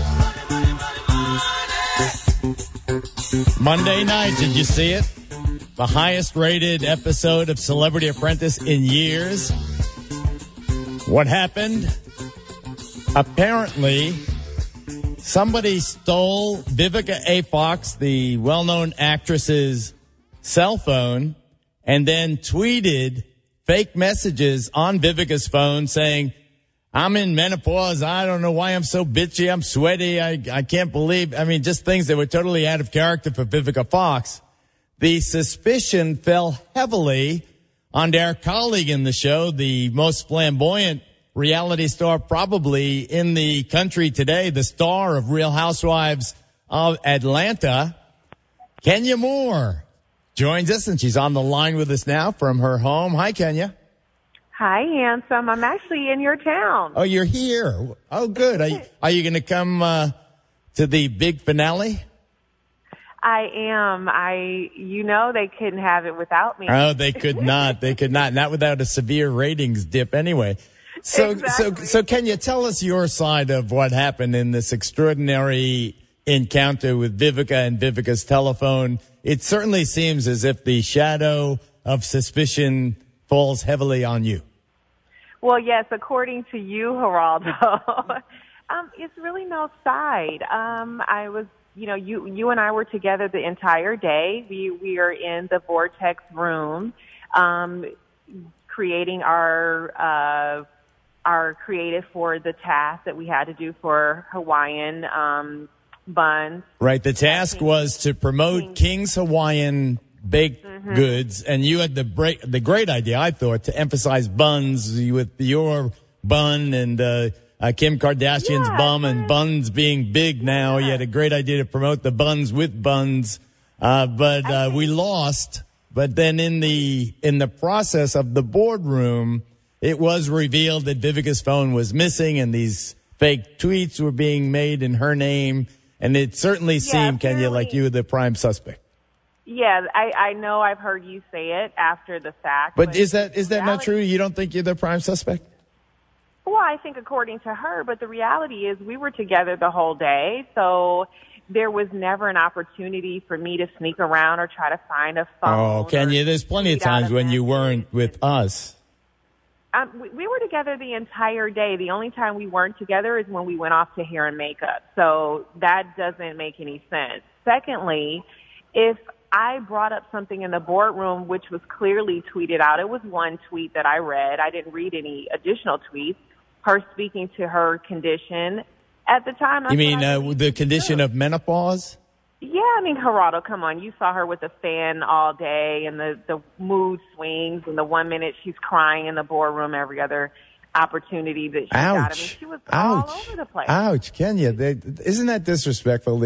Monday night, did you see it? the highest rated episode of Celebrity Apprentice in years. What happened? Apparently, somebody stole Vivica A. Fox, the well-known actress's cell phone, and then tweeted fake messages on Vivica's phone saying, I'm in menopause. I don't know why I'm so bitchy. I'm sweaty. I can't believe. I mean, just things that were totally out of character for Vivica Fox. The suspicion fell heavily on our colleague in the show, the most flamboyant reality star probably in the country today, the star of Real Housewives of Atlanta, Kenya Moore, joins us, and she's on the line with us now from her home. Hi, Kenya. Hi, handsome. I'm actually in your town. Oh, you're here. Oh, good. Are you going to come to the big finale? I am. They couldn't have it without me. Oh, they could not. They could not. Not without a severe ratings dip anyway. So Kenya, tell us your side of what happened in this extraordinary encounter with Vivica and Vivica's telephone. It certainly seems as if the shadow of suspicion falls heavily on you. Well, yes, according to you, Geraldo, it's really no side. I was, you and I were together the entire day. We are in the Vortex room, creating our creative for the task that we had to do for Hawaiian buns. Right. The task was to promote King's Hawaiian baked goods, and you had the great idea, I thought, to emphasize buns with your bun and Kim Kardashian's bum and buns being big now. You had a great idea to promote the buns with buns, but we lost. But then in the process of the boardroom, it was revealed that Vivica's phone was missing and these fake tweets were being made in her name. And it certainly seemed, Kenya, like you were the prime suspect. Yeah, I know I've heard you say it after the fact. But is that not true? You don't think you're the prime suspect? Well, I think according to her, but the reality is we were together the whole day, so there was never an opportunity for me to sneak around or try to find a phone. Oh, Kenya, there's plenty of times when you weren't with us. We were together the entire day. The only time we weren't together is when we went off to hair and makeup. So that doesn't make any sense. Secondly, if I brought up something in the boardroom which was clearly tweeted out, it was one tweet that I read. I didn't read any additional tweets. Her speaking to her condition at the time. You mean the condition of menopause? Yeah, I mean, Geraldo, come on. You saw her with a fan all day and the mood swings, and the 1 minute she's crying in the boardroom, every other opportunity that she got. I mean, she was all over the place. Ouch, Kenya. Isn't that disrespectful?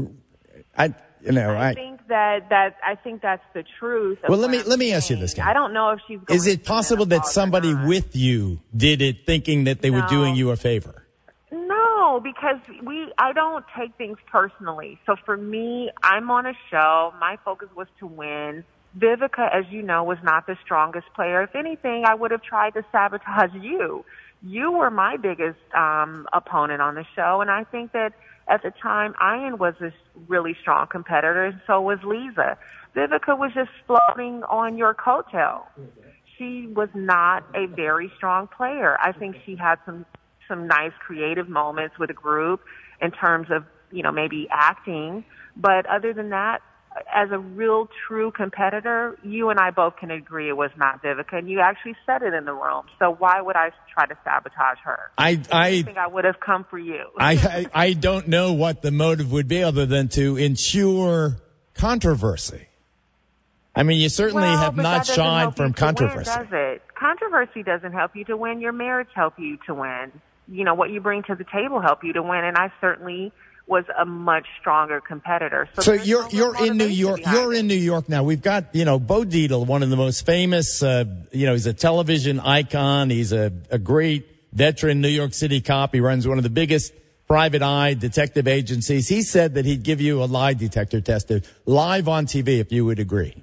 I think that's the truth. Well, let me ask you this, Kenya. I don't know if she's going Is it possible that somebody with you did it thinking that they were doing you a favor? No, because I don't take things personally. So for me, I'm on a show. My focus was to win. Vivica, as you know, was not the strongest player. If anything, I would have tried to sabotage you. You were my biggest opponent on the show, and I think that at the time, Ian was a really strong competitor, and so was Lisa. Vivica was just floating on your coattail. She was not a very strong player. I think she had some nice creative moments with a group in terms of, maybe acting. But other than that, as a real true competitor, you and I both can agree it was not Vivica, and you actually said it in the room. So why would I try to sabotage her? I think I would have come for you. I don't know what the motive would be other than to ensure controversy. I mean, you certainly have not shied from controversy. Does it? Controversy doesn't help you to win. Your marriage helps you to win. What you bring to the table help you to win, and I certainly was a much stronger competitor. So you're in New York. You're in New York now. We've got, Bo Dietl, one of the most famous, he's a television icon. He's a great veteran New York City cop. He runs one of the biggest private eye detective agencies. He said that he'd give you a lie detector test live on TV if you would agree.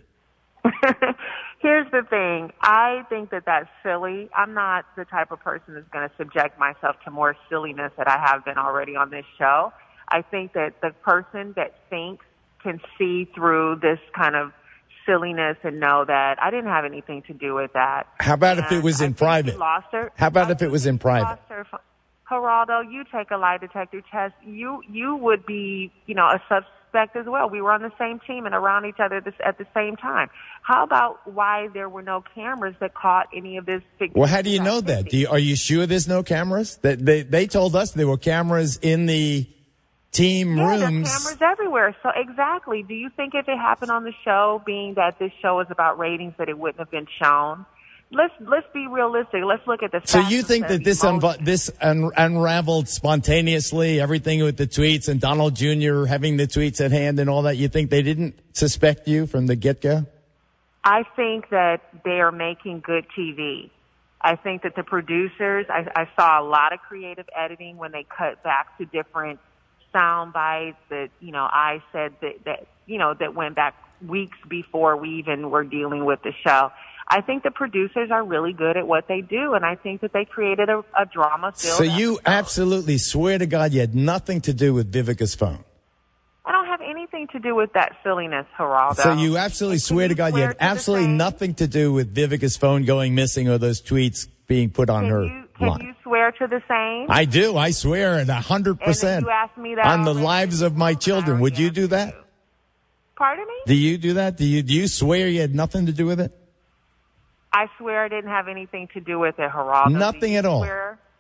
Here's the thing. I think that that's silly. I'm not the type of person that's going to subject myself to more silliness that I have been already on this show. I think that the person that thinks can see through this kind of silliness and know that I didn't have anything to do with that. How about if it was in private? How about if it was in private? Geraldo, you take a lie detector test. You would be, a suspect as well. We were on the same team and around each other at the same time. How about why there were no cameras that caught any of this? Well, how do you know that? Are you sure there's no cameras? That they told us there were cameras in the team rooms. There are cameras everywhere. So exactly. Do you think if it happened on the show, being that this show is about ratings, that it wouldn't have been shown? Let's be realistic. Let's look at the facts. So you think that this unraveled spontaneously, everything with the tweets and Donald Jr. having the tweets at hand and all that? You think they didn't suspect you from the get-go? I think that they are making good TV. I think that the producers, I saw a lot of creative editing when they cut back to different sound bites that, I said that went back weeks before we even were dealing with the show. I think the producers are really good at what they do, and I think that they created a drama-filled So you absolutely swear to God you had nothing to do with Vivica's phone? I don't have anything to do with that silliness, Geraldo. So you absolutely swear to God you had absolutely nothing to do with Vivica's phone going missing or those tweets being put on her line? Can you swear to the same? I do. I swear at 100%. You asked me that on the lives of my children. Would you do that? Pardon me? Do you do that? Do you swear you had nothing to do with it? I swear I didn't have anything to do with it, Geraldo. Nothing at all.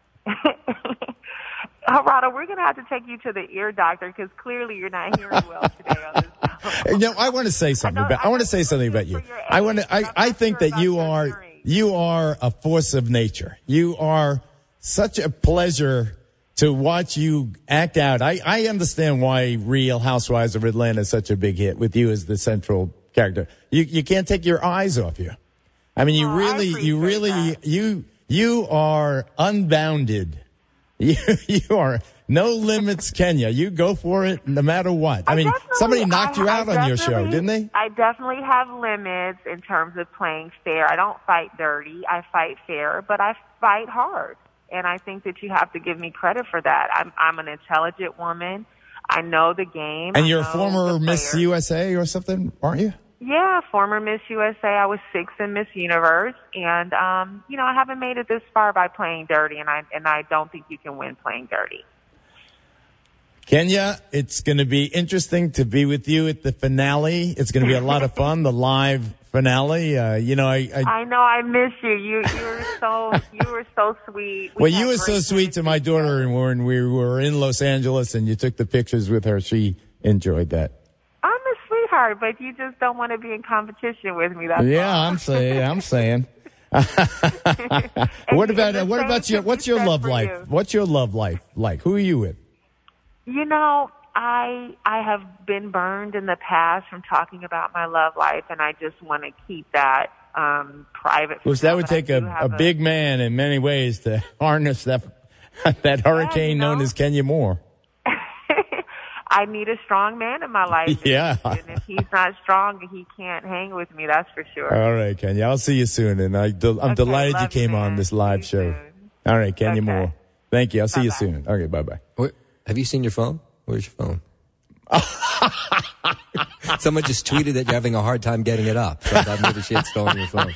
Geraldo, we're going to have to take you to the ear doctor because clearly you're not hearing well today on this. I want to say something about you. I think that you are a force of nature. You are such a pleasure to watch you act out. I understand why Real Housewives of Atlanta is such a big hit with you as the central character. You can't take your eyes off you. I mean, you are unbounded. You are no limits, Kenya. You go for it no matter what. I mean, somebody knocked you out on your show, didn't they? I definitely have limits in terms of playing fair. I don't fight dirty. I fight fair, but I fight hard. And I think that you have to give me credit for that. I'm an intelligent woman. I know the game. And you're a former Miss USA or something, aren't you? Yeah, former Miss USA. I was 6th in Miss Universe, and I haven't made it this far by playing dirty, and I don't think you can win playing dirty. Kenya, it's going to be interesting to be with you at the finale. It's going to be a lot of fun, the live finale. I know I miss you. You were so sweet. You were so sweet to my daughter, and when we were in Los Angeles, and you took the pictures with her. She enjoyed that. But you just don't want to be in competition with me. That's all. I'm saying. What's your love life? What's your love life like? Who are you with? I have been burned in the past from talking about my love life, and I just want to keep that private. Because that would take a big man in many ways to harness that hurricane known as Kenya Moore. I need a strong man in my life. Yeah. And if he's not strong, he can't hang with me, that's for sure. All right, Kenya. I'll see you soon. And I'm delighted you came on this live show. All right, Kenya Moore. Thank you. I'll see you soon. Okay, bye-bye. Wait, have you seen your phone? Where's your phone? Someone just tweeted that you're having a hard time getting it up. So I thought maybe she had stolen your phone.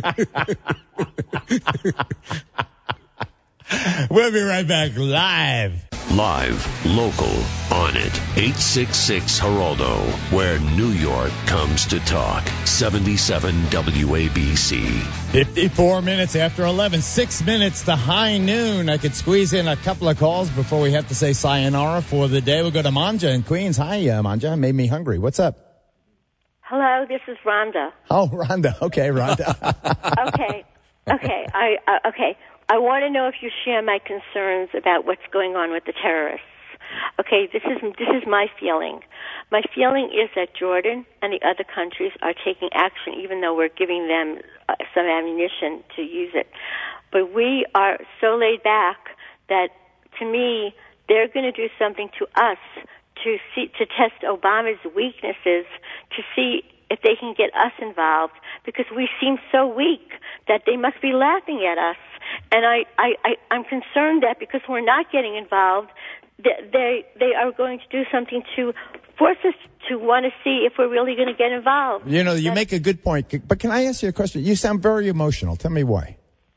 We'll be right back live. Live, local, on it. 866 Geraldo, where New York comes to talk. 77 WABC. 54 minutes after 11. 6 minutes to high noon. I could squeeze in a couple of calls before we have to say sayonara for the day. We'll go to Manja in Queens. Hi, Manja. Made me hungry. What's up? Hello, this is Rhonda. Oh, Rhonda. Okay, Rhonda. Okay. I want to know if you share my concerns about what's going on with the terrorists. Okay, this is my feeling. My feeling is that Jordan and the other countries are taking action, even though we're giving them some ammunition to use it. But we are so laid back that, to me, they're going to do something to us to test Obama's weaknesses, to see if they can get us involved, because we seem so weak that they must be laughing at us. And I'm concerned that because we're not getting involved, they are going to do something to force us to want to see if we're really going to get involved. You know, you make a good point. But can I ask you a question? You sound very emotional. Tell me why.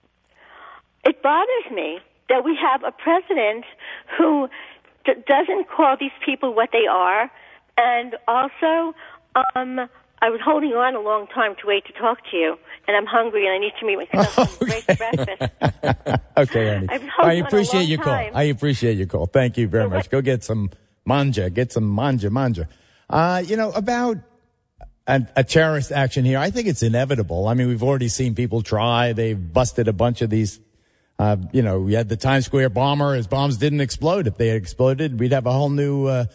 It bothers me that we have a president who doesn't call these people what they are, and also, I was holding on a long time to wait to talk to you, and I'm hungry and I need to make myself some great breakfast. Okay, Annie. I appreciate your call. I appreciate your call. Thank you very much. Go get some manja. Get some manja. You know, about a terrorist action here, I think it's inevitable. I mean, we've already seen people try. They've busted a bunch of these. You know, we had the Times Square bomber. His bombs didn't explode. If they had exploded, we'd have a whole new,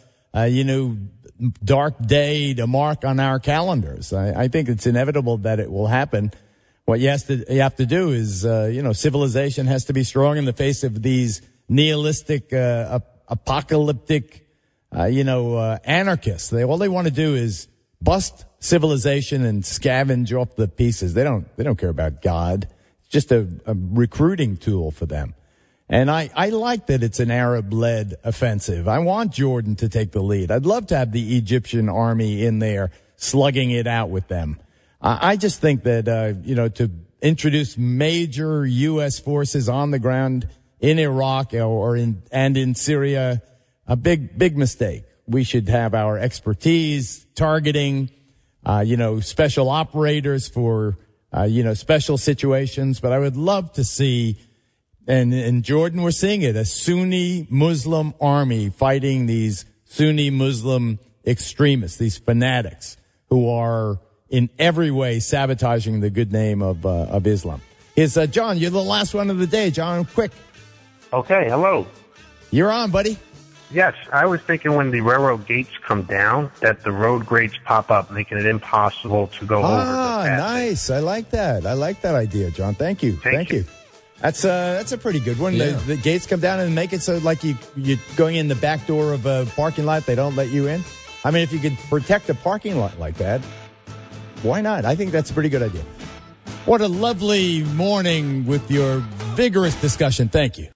dark day to mark on our calendars. I think it's inevitable that it will happen. What you have to do is, civilization has to be strong in the face of these nihilistic, apocalyptic, anarchists. All they want to do is bust civilization and scavenge off the pieces. They don't care about God. It's just a recruiting tool for them. And I like that it's an Arab-led offensive. I want Jordan to take the lead. I'd love to have the Egyptian army in there slugging it out with them. I just think that, to introduce major U.S. forces on the ground in Iraq and in Syria, a big mistake. We should have our expertise targeting, special operators for, special situations. But I would love to see, and in Jordan we're seeing it, a Sunni Muslim army fighting these Sunni Muslim extremists, these fanatics who are in every way sabotaging the good name of Islam. John, you're the last one of the day. John, quick. Okay, hello. You're on, buddy. Yes, I was thinking when the railroad gates come down, that the road grades pop up, making it impossible to go over. Nice. I like that. I like that idea, John. Thank you. Thank you. That's a pretty good one. Yeah. The gates come down and make it so like you're going in the back door of a parking lot, they don't let you in. I mean, if you could protect a parking lot like that, why not? I think that's a pretty good idea. What a lovely morning with your vigorous discussion. Thank you.